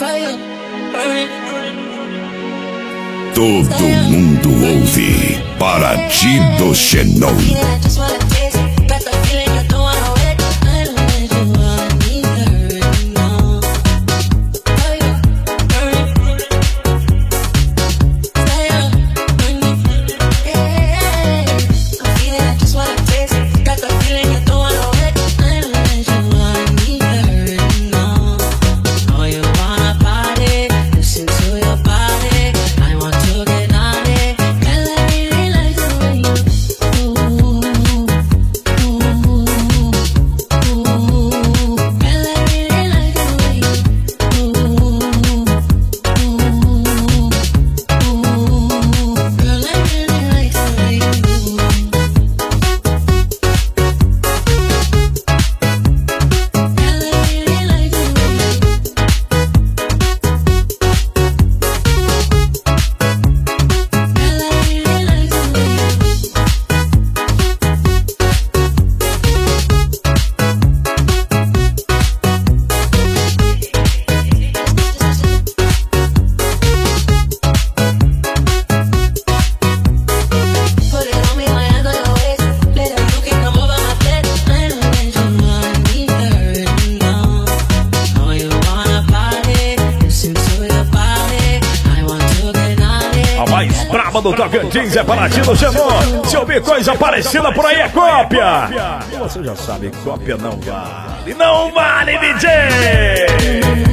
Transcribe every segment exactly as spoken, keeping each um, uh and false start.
Todo mundo ouve Paraty do Xenon. Braba do Tocantins é Paraty do Xenon. Se ouvir coisa parecida por aí é cópia. Você já sabe, cópia não vale. Não vale, D J!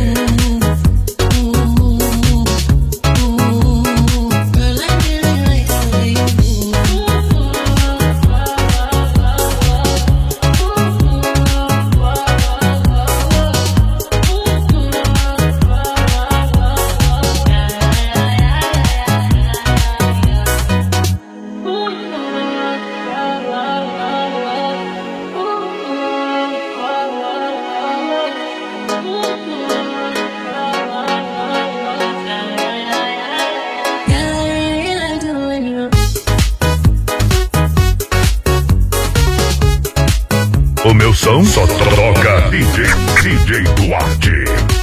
O meu som só toca D J, D J Duarte.